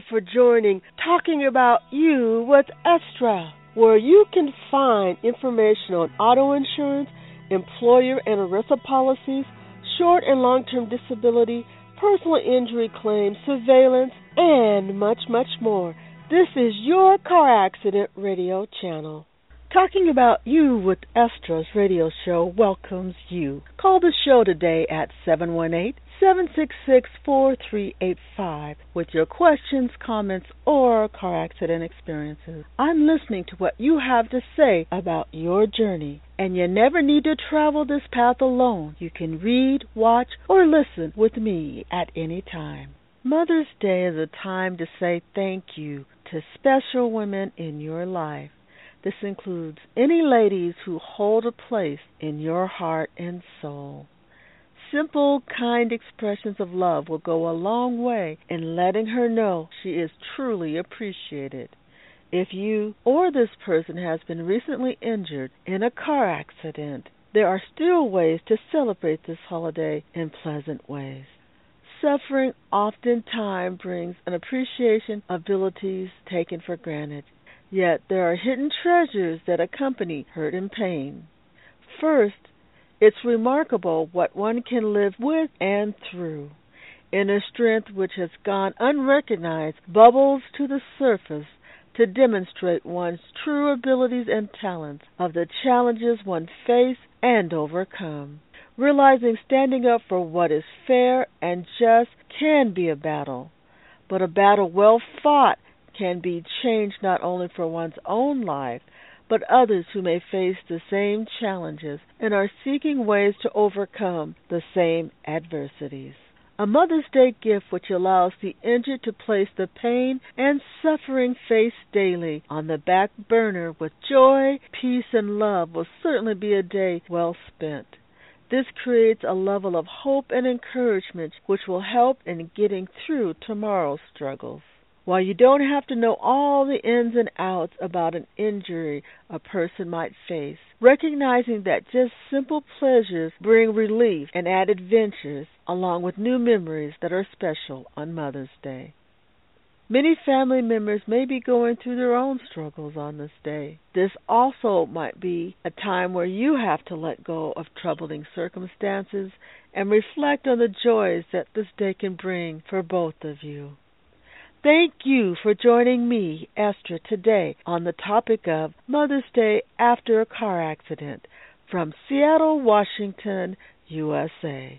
for joining Talking About You with Estra, where you can find information on auto insurance, employer and ERISA policies, short and long-term disability, personal injury claims, surveillance, and much, much more. This is your car accident radio channel. Talking About You with Estra's radio show welcomes you. Call the show today at 718-766-4385 with your questions, comments, or car accident experiences. I'm listening to what you have to say about your journey. And you never need to travel this path alone. You can read, watch, or listen with me at any time. Mother's Day is a time to say thank you to special women in your life. This includes any ladies who hold a place in your heart and soul. Simple, kind expressions of love will go a long way in letting her know she is truly appreciated. If you or this person has been recently injured in a car accident, there are still ways to celebrate this holiday in pleasant ways. Suffering oftentimes brings an appreciation of abilities taken for granted. Yet there are hidden treasures that accompany hurt and pain. First, it's remarkable what one can live with and through. Inner strength which has gone unrecognized bubbles to the surface to demonstrate one's true abilities and talents of the challenges one face and overcome. Realizing standing up for what is fair and just can be a battle, but a battle well fought can be changed not only for one's own life, but others who may face the same challenges and are seeking ways to overcome the same adversities. A Mother's Day gift which allows the injured to place the pain and suffering faced daily on the back burner with joy, peace, and love will certainly be a day well spent. This creates a level of hope and encouragement which will help in getting through tomorrow's struggles. While you don't have to know all the ins and outs about an injury a person might face, recognizing that just simple pleasures bring relief and add adventures along with new memories that are special on Mother's Day. Many family members may be going through their own struggles on this day. This also might be a time where you have to let go of troubling circumstances and reflect on the joys that this day can bring for both of you. Thank you for joining me, Esther, today on the topic of Mother's Day after a car accident from Seattle, Washington, USA.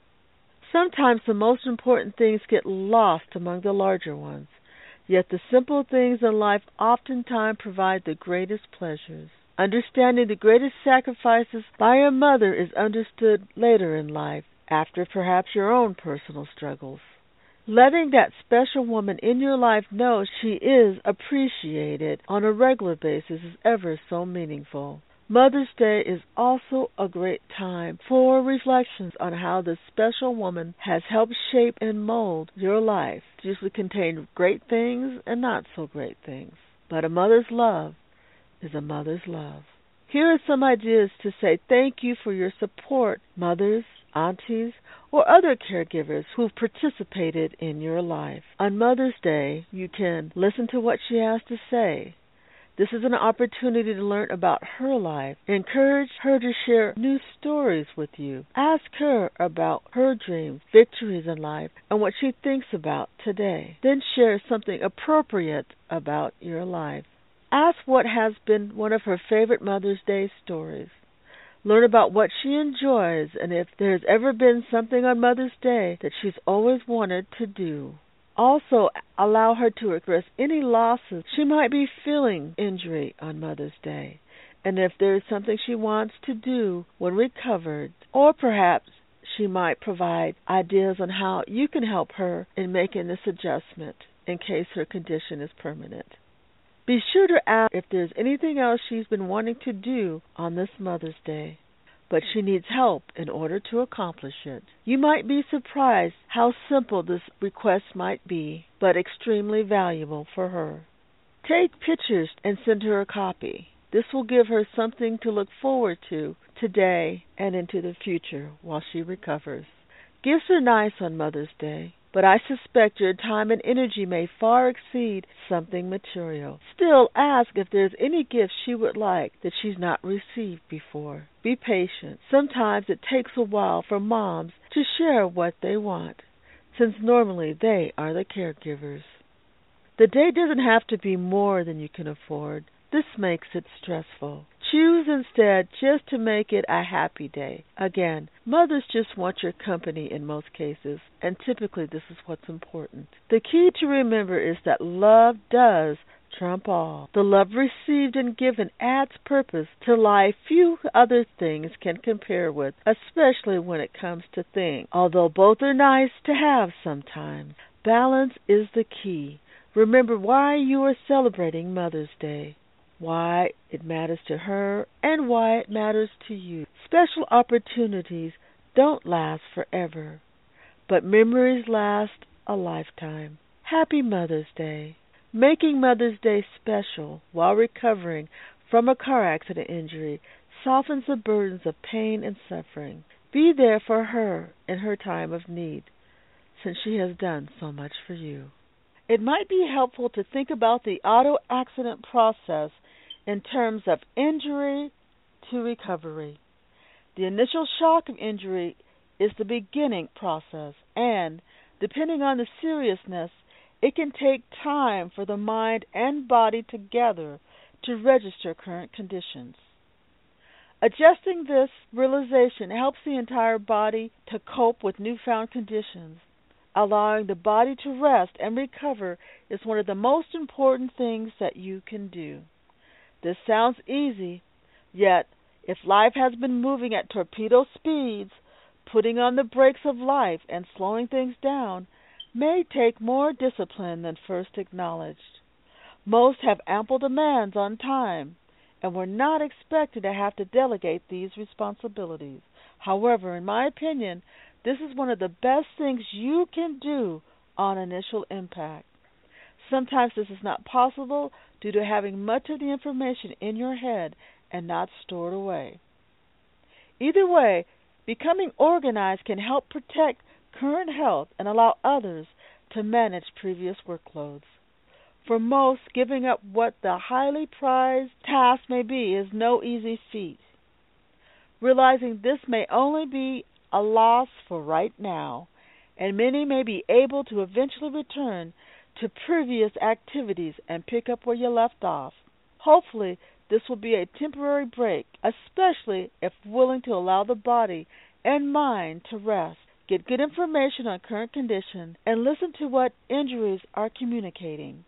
Sometimes the most important things get lost among the larger ones, yet the simple things in life oftentimes provide the greatest pleasures. Understanding the greatest sacrifices by a mother is understood later in life, after perhaps your own personal struggles. Letting that special woman in your life know she is appreciated on a regular basis is ever so meaningful. Mother's Day is also a great time for reflections on how this special woman has helped shape and mold your life. It usually contains great things and not so great things. But a mother's love is a mother's love. Here are some ideas to say thank you for your support, mothers, aunties, or other caregivers who've participated in your life. On Mother's Day, you can listen to what she has to say. This is an opportunity to learn about her life. Encourage her to share new stories with you. Ask her about her dreams, victories in life, and what she thinks about today. Then share something appropriate about your life. Ask what has been one of her favorite Mother's Day stories. Learn about what she enjoys and if there's ever been something on Mother's Day that she's always wanted to do. Also, allow her to express any losses she might be feeling injury on Mother's Day, and if there's something she wants to do when recovered, or perhaps she might provide ideas on how you can help her in making this adjustment in case her condition is permanent. Be sure to ask if there's anything else she's been wanting to do on this Mother's Day, but she needs help in order to accomplish it. You might be surprised how simple this request might be, but extremely valuable for her. Take pictures and send her a copy. This will give her something to look forward to today and into the future while she recovers. Gifts are nice on Mother's Day. but I suspect your time and energy may far exceed something material. Still, ask if there's any gift she would like that she's not received before. Be patient. Sometimes it takes a while for moms to share what they want, since normally they are the caregivers. The day doesn't have to be more than you can afford. This makes it stressful. Choose instead just to make it a happy day. Again, mothers just want your company in most cases, and typically this is what's important. The key to remember is that love does trump all. The love received and given adds purpose to life few other things can compare with, especially when it comes to things. Although both are nice to have sometimes, balance is the key. Remember why you are celebrating Mother's Day, why it matters to her, and why it matters to you. Special opportunities don't last forever, but memories last a lifetime. Happy Mother's Day. Making Mother's Day special while recovering from a car accident injury softens the burdens of pain and suffering. Be there for her in her time of need, since she has done so much for you. It might be helpful to think about the auto accident process in terms of injury to recovery. The initial shock of injury is the beginning process, and, depending on the seriousness, it can take time for the mind and body together to register current conditions. Adjusting this realization helps the entire body to cope with newfound conditions. Allowing the body to rest and recover is one of the most important things that you can do. This sounds easy, yet if life has been moving at torpedo speeds, putting on the brakes of life and slowing things down may take more discipline than first acknowledged. Most have ample demands on time, and we're not expected to have to delegate these responsibilities. However, in my opinion, this is one of the best things you can do on initial impact. Sometimes this is not possible due to having much of the information in your head and not stored away. Either way, becoming organized can help protect current health and allow others to manage previous workloads. For most, giving up what the highly prized task may be is no easy feat. Realizing this may only be a loss for right now, and many may be able to eventually return to previous activities and pick up where you left off. Hopefully, this will be a temporary break, especially if willing to allow the body and mind to rest. Get good information on current conditions and listen to what injuries are communicating.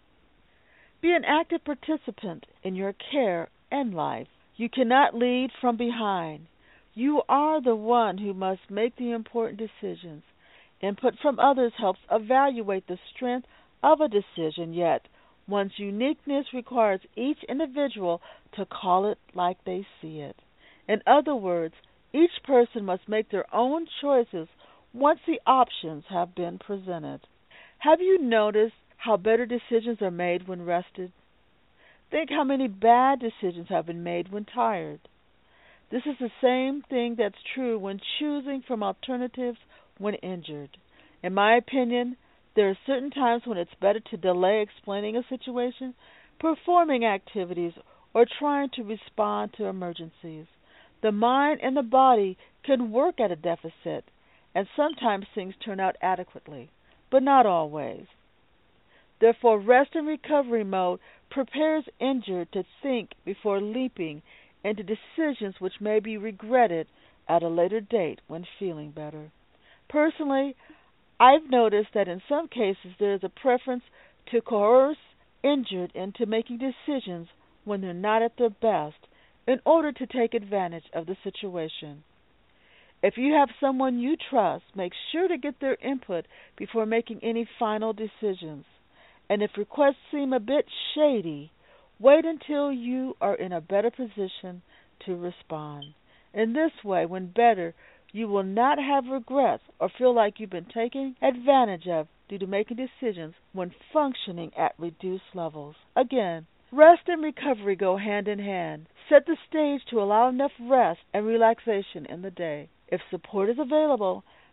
Be an active participant in your care and life. You cannot lead from behind. You are the one who must make the important decisions. Input from others helps evaluate the strength of a decision, yet one's uniqueness requires each individual to call it like they see it. In other words, each person must make their own choices once the options have been presented. Have you noticed how better decisions are made when rested? Think how many bad decisions have been made when tired. This is the same thing that's true when choosing from alternatives when injured. In my opinion, there are certain times when it's better to delay explaining a situation, performing activities, or trying to respond to emergencies. The mind and the body can work at a deficit, and sometimes things turn out adequately, but not always. Therefore, rest and recovery mode prepares injured to think before leaping into decisions which may be regretted at a later date when feeling better. Personally, I've noticed that in some cases there is a preference to coerce injured into making decisions when they're not at their best in order to take advantage of the situation. If you have someone you trust, make sure to get their input before making any final decisions. And if requests seem a bit shady, wait until you are in a better position to respond. In this way, when better, you will not have regrets or feel like you've been taken advantage of due to making decisions when functioning at reduced levels. Again, rest and recovery go hand in hand. Set the stage to allow enough rest and relaxation in the day. If support is available,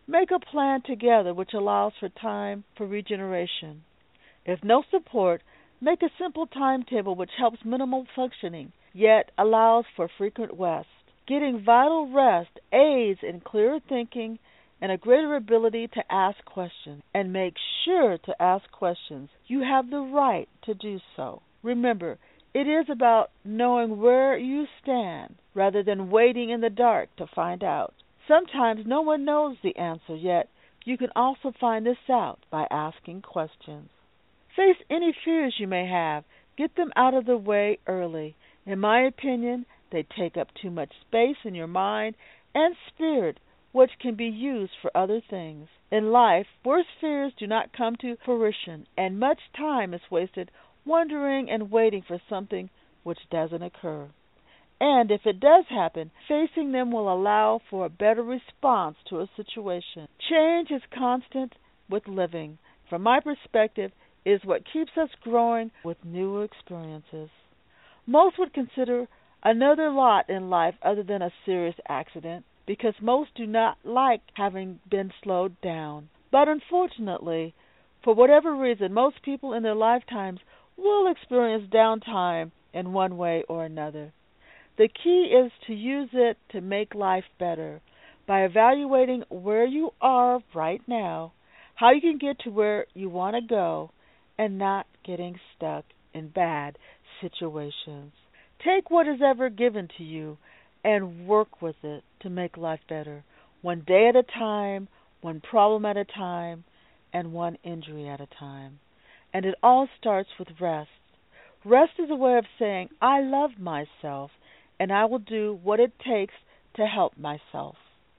Make a plan together which allows for time for regeneration. If no support, make a simple timetable which helps minimal functioning, yet allows for frequent rest. Getting vital rest aids in clearer thinking and a greater ability to ask questions. And make sure to ask questions. You have the right to do so. Remember, it is about knowing where you stand rather than waiting in the dark to find out. Sometimes no one knows the answer, yet you can also find this out by asking questions. Face any fears you may have. Get them out of the way early. In my opinion, they take up too much space in your mind and spirit, which can be used for other things. In life, worst fears do not come to fruition, and much time is wasted wondering and waiting for something which doesn't occur. And if it does happen, facing them will allow for a better response to a situation. Change is constant with living. From my perspective, it is what keeps us growing with new experiences. Most would consider another lot in life other than a serious accident, because most do not like having been slowed down. But unfortunately, for whatever reason, most people in their lifetimes will experience downtime in one way or another. The key is to use it to make life better by evaluating where you are right now, how you can get to where you want to go, and not getting stuck in bad situations. Take what is ever given to you and work with it to make life better, one day at a time, one problem at a time, and one injury at a time. And it all starts with rest. Rest is a way of saying, I love myself, and I will do what it takes to help myself.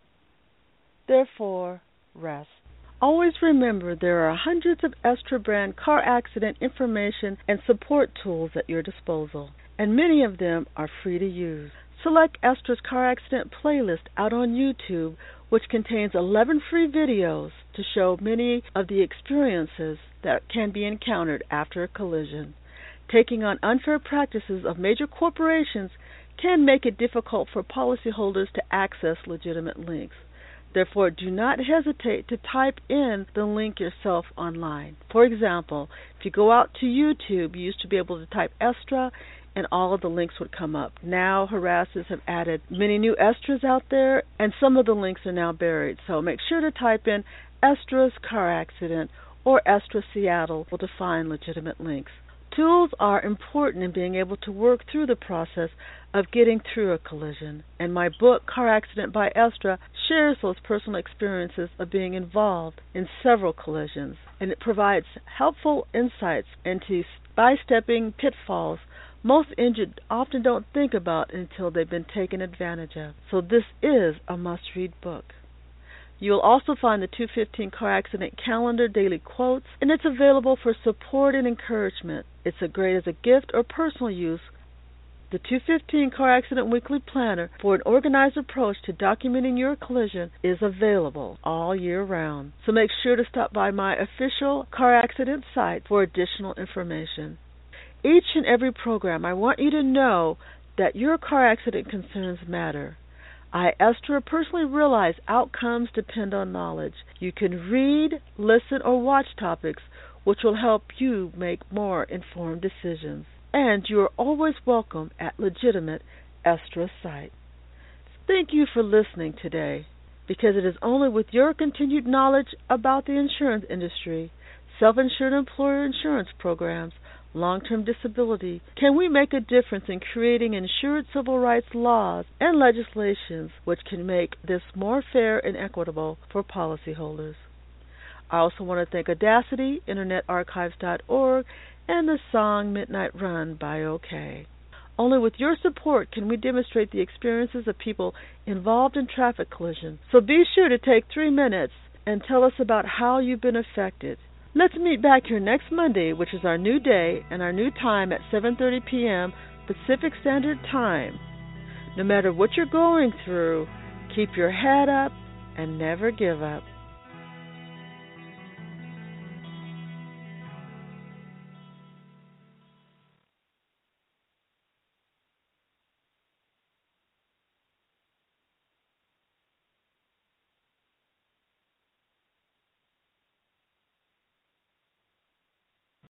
Therefore, rest. Always remember there are hundreds of Estra brand car accident information and support tools at your disposal, and many of them are free to use. Select Estra's car accident playlist out on YouTube, which contains 11 free videos to show many of the experiences that can be encountered after a collision. Taking on unfair practices of major corporations can make it difficult for policyholders to access legitimate links. Therefore, do not hesitate to type in the link yourself online. For example, if you go out to YouTube, you used to be able to type Estra and all of the links would come up. Now, harassers have added many new Estras out there, and some of the links are now buried. So make sure to type in Estra's car accident or Estra Seattle to find legitimate links. Tools are important in being able to work through the process of getting through a collision, and my book, Car Accident by Estra, shares those personal experiences of being involved in several collisions, and it provides helpful insights into sidestepping pitfalls most injured often don't think about until they've been taken advantage of. So this is a must-read book. You will also find the 215 Car Accident Calendar daily quotes, and it's available for support and encouragement. It's a great as a gift or personal use. The 215 Car Accident Weekly Planner for an organized approach to documenting your collision is available all year round. So make sure to stop by my official car accident site for additional information. Each and every program, I want you to know that your car accident concerns matter. I, Estra, personally realize outcomes depend on knowledge. You can read, listen, or watch topics which will help you make more informed decisions. And you are always welcome at legitimate Estra site. Thank you for listening today, because it is only with your continued knowledge about the insurance industry, self-insured employer insurance programs, long-term disability, can we make a difference in creating insured civil rights laws and legislations which can make this more fair and equitable for policyholders. I also want to thank Audacity, InternetArchives.org, and the song Midnight Run by OK. Only with your support can we demonstrate the experiences of people involved in traffic collisions. So be sure to take 3 minutes and tell us about how you've been affected. Let's meet back here next Monday, which is our new day and our new time at 7:30 p.m. Pacific Standard Time. No matter what you're going through, keep your head up and never give up.